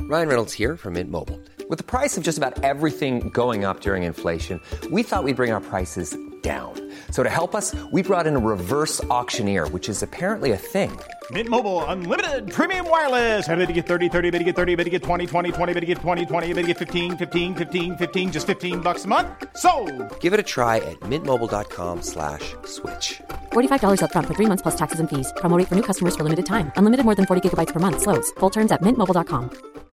Ryan Reynolds here from Mint Mobile. With the price of just about everything going up during inflation, we thought we'd bring our prices down. So to help us, we brought in a reverse auctioneer, which is apparently a thing. Mint Mobile Unlimited Premium Wireless. How to get 30, 30, bit to get 30, bit to get 20, 20, 20, bit to get 20, 20, bit to get 15, 15, 15, 15, just $15 a month? Sold! Give it a try at mintmobile.com/switch. $45 up front for 3 months plus taxes and fees. Promo rate for new customers for limited time. Unlimited more than 40 gigabytes per month. Slows full terms at mintmobile.com.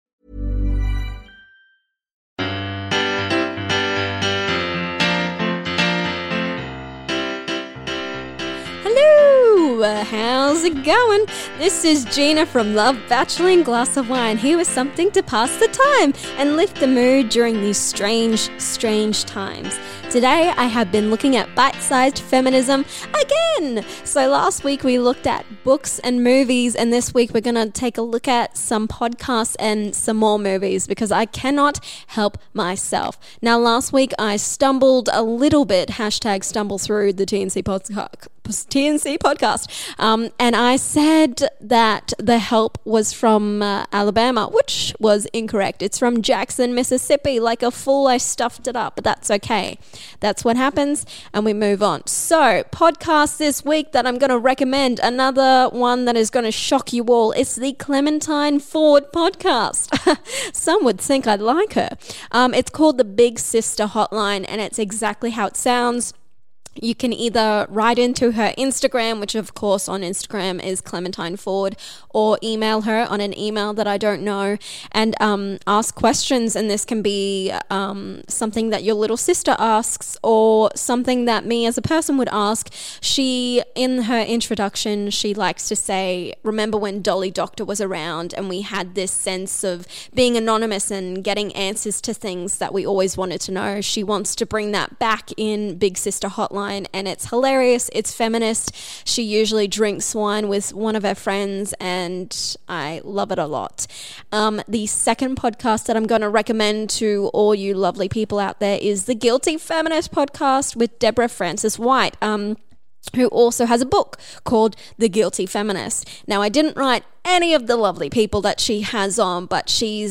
How's it going? This is Gina from Love, Bachelor and Glass of Wine, here with something to pass the time and lift the mood during these strange times. Today I have been looking at bite-sized feminism again. So last week we looked at books and movies, and this week we're going to take a look at some podcasts and some more movies because I cannot help myself. Now last week I stumbled a little bit, #stumble through the TNC podcast, and I said that The Help was from Alabama, which was incorrect. It's from Jackson, Mississippi. Like a fool, I stuffed it up, but that's okay. That's what happens, and we move on. So, podcast this week that I'm going to recommend, another one that is going to shock you all. It's the Clementine Ford podcast. Some would think I'd like her. It's called the Big Sister Hotline, and it's exactly how it sounds. You can either write into her Instagram, which of course on Instagram is Clementine Ford, or email her on an email that I don't know and ask questions. And this can be something that your little sister asks or something that me as a person would ask. She, in her introduction, she likes to say, remember when Dolly Doctor was around and we had this sense of being anonymous and getting answers to things that we always wanted to know. She wants to bring that back in Big Sister Hotline. And it's hilarious. It's feminist. She usually drinks wine with one of her friends, and I love it a lot. The second podcast that I'm going to recommend to all you lovely people out there is the Guilty Feminist podcast with Deborah Francis White, who also has a book called The Guilty Feminist. Now, I didn't write any of the lovely people that she has on, but she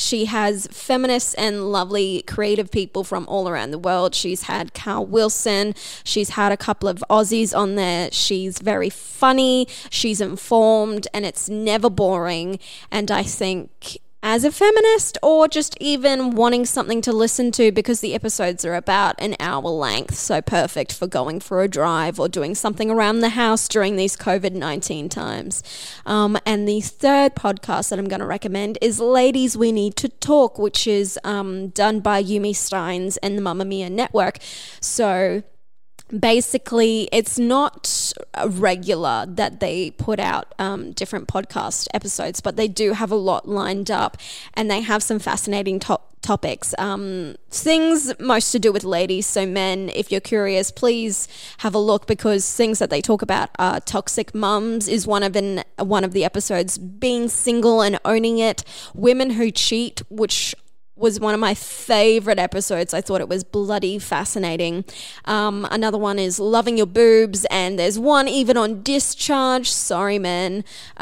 has feminists and lovely creative people from all around the world. She's had Carl Wilson. She's had a couple of Aussies on there. She's very funny. She's informed, and it's never boring. And I think as a feminist, or just even wanting something to listen to, because the episodes are about an hour length, so perfect for going for a drive or doing something around the house during these COVID-19 times. And the third podcast that I'm going to recommend is Ladies We Need to Talk, which is done by Yumi Steins and the Mamma Mia Network. So basically, it's not regular that they put out different podcast episodes, but they do have a lot lined up, and they have some fascinating topics. Things most to do with ladies. So men, if you're curious, please have a look, because things that they talk about are toxic mums is one of the episodes, being single and owning it, women who cheat, which was one of my favorite episodes. I thought it was bloody fascinating. Another one is loving your boobs, and there's one even on discharge. Sorry, men.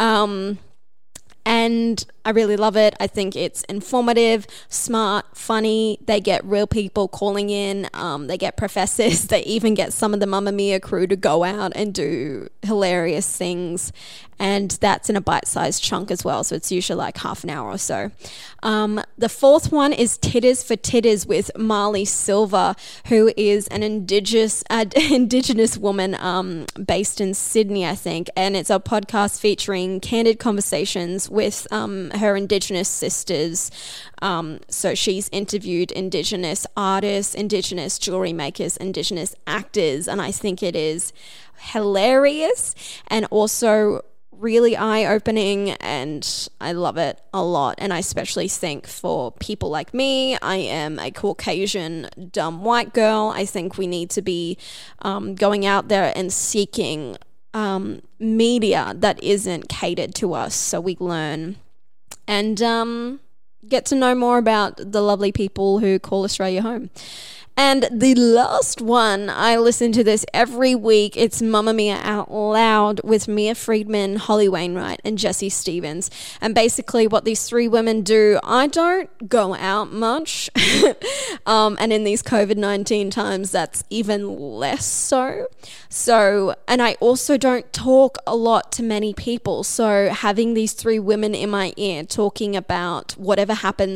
And I really love it. I think it's informative, smart, funny. They get real people calling in. They get professors. They even get some of the Mamma Mia crew to go out and do hilarious things. And that's in a bite-sized chunk as well. So it's usually like half an hour or so. The fourth one is Titters for Titters with Marley Silver, who is an indigenous woman based in Sydney, I think. And it's a podcast featuring candid conversations with her Indigenous sisters. So she's interviewed Indigenous artists, Indigenous jewelry makers, Indigenous actors, and I think it is hilarious and also really eye-opening, and I love it a lot. And I especially think for people like me, I am a Caucasian dumb white girl. I think we need to be going out there and seeking media that isn't catered to us, so we learn and get to know more about the lovely people who call Australia home. And the last one, I listen to this every week. It's Mamma Mia Out Loud with Mia Friedman, Holly Wainwright, and Jessie Stevens. And basically what these three women do, I don't go out much. And in these COVID-19 times, that's even less so. And I also don't talk a lot to many people. So having these three women in my ear talking about whatever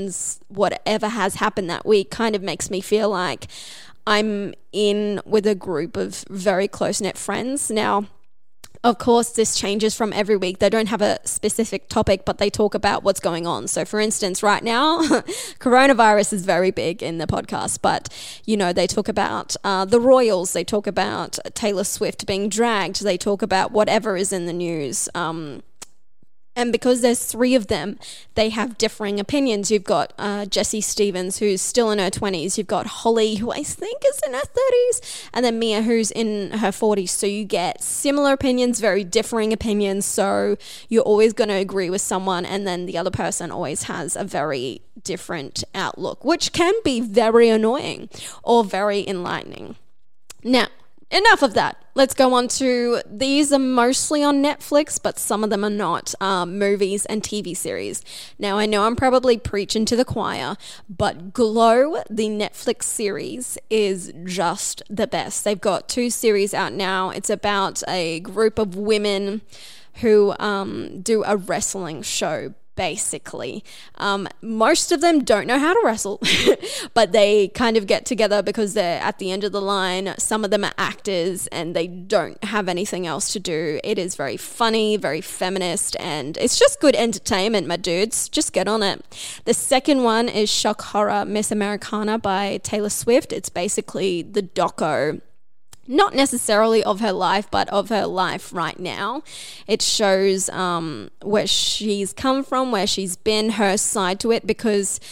has happened that week kind of makes me feel like I'm in with a group of very close-knit friends. Now, of course, this changes from every week. They don't have a specific topic, but they talk about what's going on. So, for instance, right now, coronavirus is very big in the podcast, but, they talk about the Royals. They talk about Taylor Swift being dragged. They talk about whatever is in the news. And because there's three of them, they have differing opinions. You've got Jessie Stevens, who's still in her 20s. You've got Holly, who I think is in her 30s. And then Mia, who's in her 40s. So you get similar opinions, very differing opinions. So you're always going to agree with someone. And then the other person always has a very different outlook, which can be very annoying or very enlightening. Now, enough of that. Let's go on to, these are mostly on Netflix, but some of them are not, movies and TV series. Now, I know I'm probably preaching to the choir, but Glow, the Netflix series, is just the best. They've got 2 series out now. It's about a group of women who do a wrestling show, basically. Most of them don't know how to wrestle, but they kind of get together because they're at the end of the line. Some of them are actors and they don't have anything else to do. It is very funny, very feminist, and it's just good entertainment, my dudes. Just get on it. The second one is Shock Horror Miss Americana by Taylor Swift. It's basically the doco, not necessarily of her life, but of her life right now. It shows where she's come from, where she's been, her side to it, because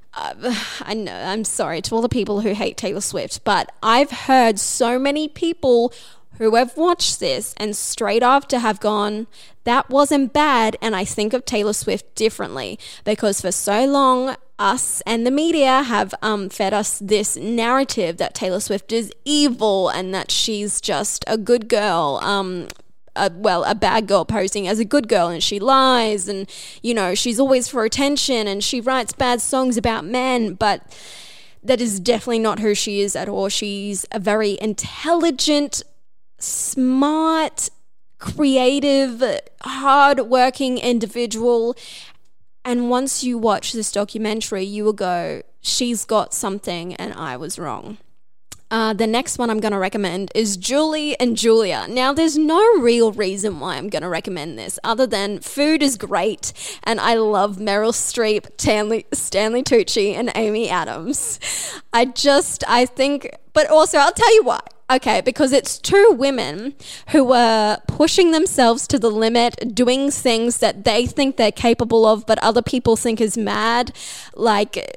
I know, I'm sorry to all the people who hate Taylor Swift, but I've heard so many people who have watched this and straight after have gone, that wasn't bad, and I think of Taylor Swift differently, because for so long us and the media have fed us this narrative that Taylor Swift is evil and that she's just a good girl, a bad girl posing as a good girl, and she lies, and she's always for attention, and she writes bad songs about men. But that is definitely not who she is at all. She's a very intelligent, smart, creative, hard-working individual. And once you watch this documentary, you will go, she's got something and I was wrong. The next one I'm going to recommend is Julie and Julia. Now, there's no real reason why I'm going to recommend this other than food is great and I love Meryl Streep, Stanley Tucci, and Amy Adams. I think, but also I'll tell you why. Okay, because it's 2 women who were pushing themselves to the limit, doing things that they think they're capable of, but other people think is mad. Like,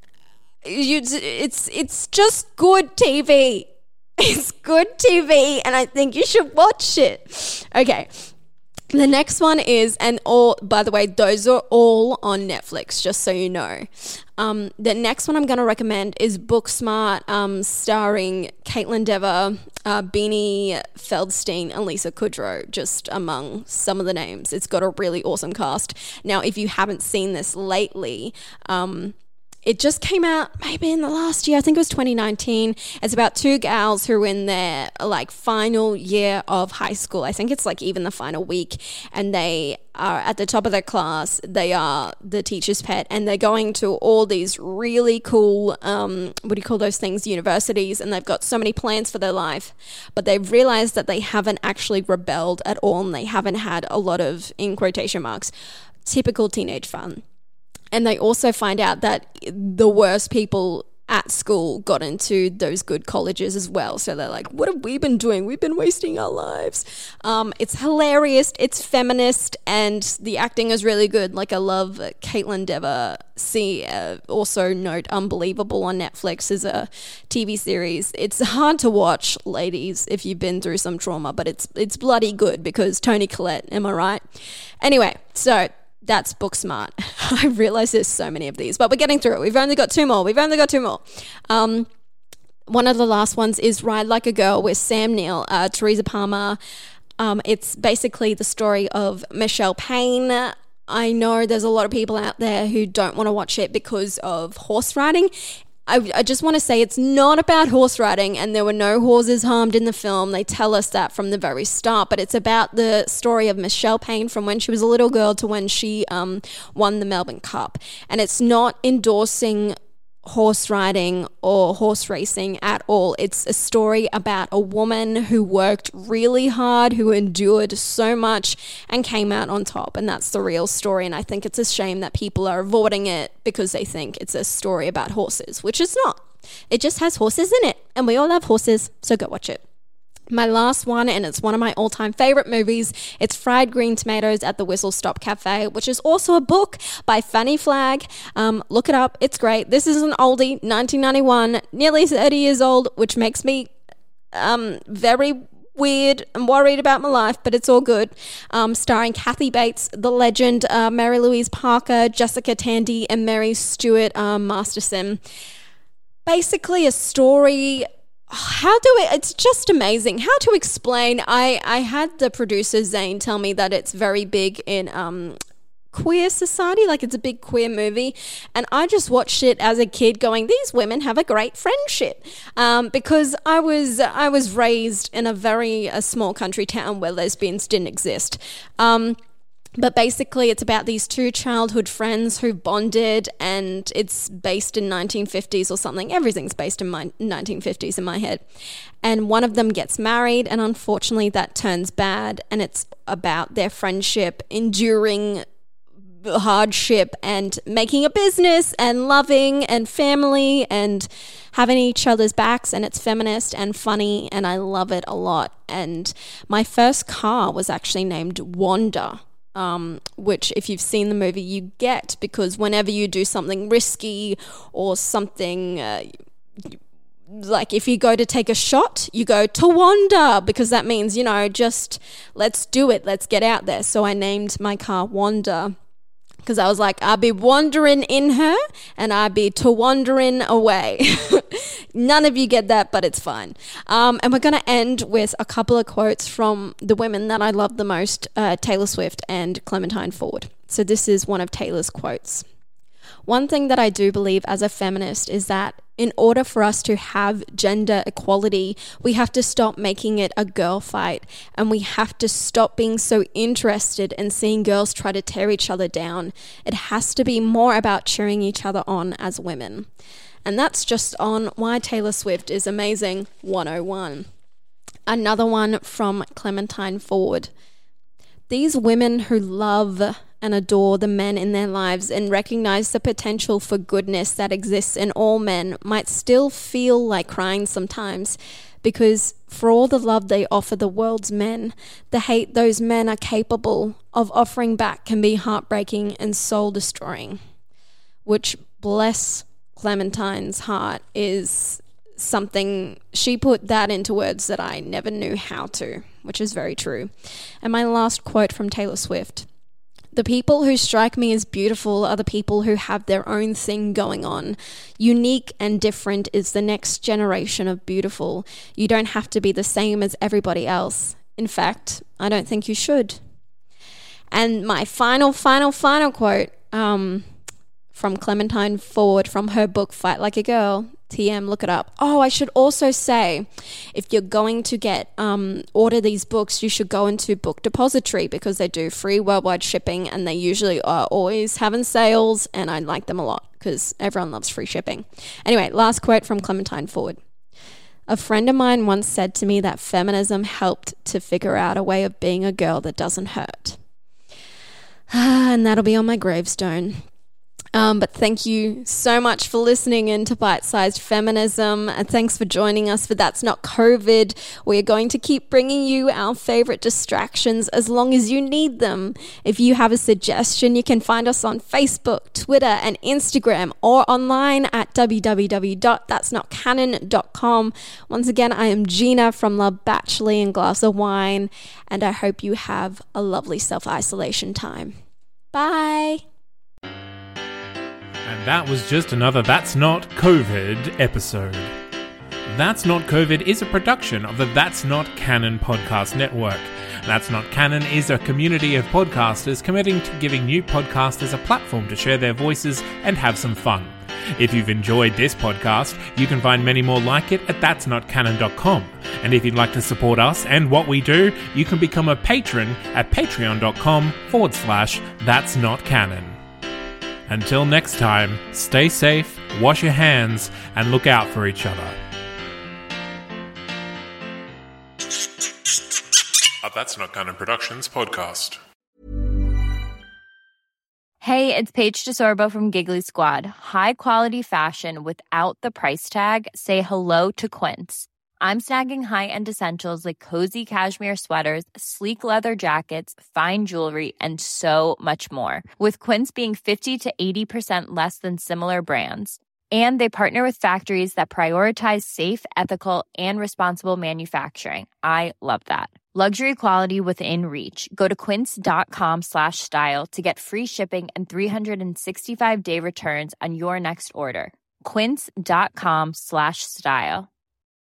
it's just good TV. It's good TV, and I think you should watch it. Okay. The next one is, by the way, those are all on Netflix, just so you know. The next one I'm going to recommend is Booksmart, starring Caitlin Dever, Beanie Feldstein, and Lisa Kudrow, just among some of the names. It's got a really awesome cast. Now, if you haven't seen this lately, it just came out maybe in the last year. I think it was 2019. It's about 2 gals who are in their final year of high school. I think it's even the final week, and they are at the top of their class. They are the teacher's pet, and they're going to all these really cool, what do you call those things, universities, and they've got so many plans for their life, but they've realized that they haven't actually rebelled at all, and they haven't had a lot of, in quotation marks, typical teenage fun. And they also find out that the worst people at school got into those good colleges as well. So they're like, what have we been doing? We've been wasting our lives. It's hilarious. It's feminist. And the acting is really good. I love Caitlin Dever. Also note Unbelievable on Netflix is a TV series. It's hard to watch, ladies, if you've been through some trauma. But it's bloody good because Toni Collette, am I right? Anyway, so that's Booksmart. I realize there's so many of these, but we're getting through it. We've only got 2 more. one of the last ones is Ride Like a Girl with Sam Neill, Teresa Palmer. It's basically the story of Michelle Payne. I know there's a lot of people out there who don't want to watch it because of horse riding. I just want to say it's not about horse riding, and there were no horses harmed in the film. They tell us that from the very start, but it's about the story of Michelle Payne from when she was a little girl to when she won the Melbourne Cup. And it's not endorsing horse riding or horse racing at all. It's a story about a woman who worked really hard, who endured so much and came out on top, and that's the real story. And I think it's a shame that people are avoiding it because they think it's a story about horses, which it's not. It just has horses in it, and we all love horses, so go watch it. My last one, and it's one of my all-time favorite movies, it's Fried Green Tomatoes at the Whistle Stop Cafe, which is also a book by Fanny Flagg. Look it up. It's great. This is an oldie, 1991, nearly 30 years old, which makes me very weird and worried about my life, but it's all good. Starring Kathy Bates, the legend, Mary Louise Parker, Jessica Tandy, and Mary Stuart Masterson. Basically a story... it's just amazing how to explain. I had the producer Zane tell me that it's very big in queer society, like it's a big queer movie, and I just watched it as a kid going, these women have a great friendship, because I was raised in a small country town where lesbians didn't exist. But basically, it's about these two childhood friends who bonded, and it's based in 1950s or something. Everything's based in my 1950s in my head. And one of them gets married, and unfortunately that turns bad, and it's about their friendship, enduring hardship and making a business and loving and family and having each other's backs, and it's feminist and funny, and I love it a lot. And my first car was actually named Wanda. Which if you've seen the movie you get, because whenever you do something risky or something like if you go to take a shot, you go to Wanda, because that means, just let's do it, let's get out there. So I named my car Wanda because I was like, I'll be wandering in her and I'll be to wandering away. None of you get that, but it's fine. And we're going to end with a couple of quotes from the women that I love the most, Taylor Swift and Clementine Ford. So this is one of Taylor's quotes. One thing that I do believe as a feminist is that in order for us to have gender equality, we have to stop making it a girl fight, and we have to stop being so interested in seeing girls try to tear each other down. It has to be more about cheering each other on as women. And that's just on why Taylor Swift is amazing 101. Another one from Clementine Ford. These women who love and adore the men in their lives and recognize the potential for goodness that exists in all men might still feel like crying sometimes, because for all the love they offer the world's men, the hate those men are capable of offering back can be heartbreaking and soul-destroying. Which, bless Clementine's heart, is something, she put that into words that I never knew how to, which is very true. And my last quote from Taylor Swift. The people who strike me as beautiful are the people who have their own thing going on. Unique and different is the next generation of beautiful. You don't have to be the same as everybody else. In fact, I don't think you should. And my final quote from Clementine Ford from her book, Fight Like a Girl. TM, look it up. Oh, I should also say, if you're going to order these books, you should go into Book Depository, because they do free worldwide shipping, and they usually are always having sales, and I like them a lot because everyone loves free shipping. Anyway, last quote from Clementine Ford. A friend of mine once said to me that feminism helped to figure out a way of being a girl that doesn't hurt. And that'll be on my gravestone. But thank you so much for listening in to Bite-Sized Feminism, and thanks for joining us for That's Not COVID. We're going to keep bringing you our favorite distractions as long as you need them. If you have a suggestion, you can find us on Facebook, Twitter, and Instagram, or online at www.that'snotcanon.com. Once again, I am Gina from Love Bachelor and Glass of Wine, and I hope you have a lovely self-isolation time. Bye! And that was just another That's Not COVID episode. That's Not COVID is a production of the That's Not Canon podcast network. That's Not Canon is a community of podcasters committing to giving new podcasters a platform to share their voices and have some fun. If you've enjoyed this podcast, you can find many more like it at that'snotcanon.com. And if you'd like to support us and what we do, you can become a patron at patreon.com/that'snotcanon. Until next time, stay safe, wash your hands, and look out for each other. A That's Not Canon Productions podcast. Hey, it's Paige DeSorbo from Giggly Squad. High quality fashion without the price tag. Say hello to Quince. I'm snagging high-end essentials like cozy cashmere sweaters, sleek leather jackets, fine jewelry, and so much more. With Quince being 50 to 80% less than similar brands. And they partner with factories that prioritize safe, ethical, and responsible manufacturing. I love that. Luxury quality within reach. Go to quince.com/style to get free shipping and 365-day returns on your next order. Quince.com/style.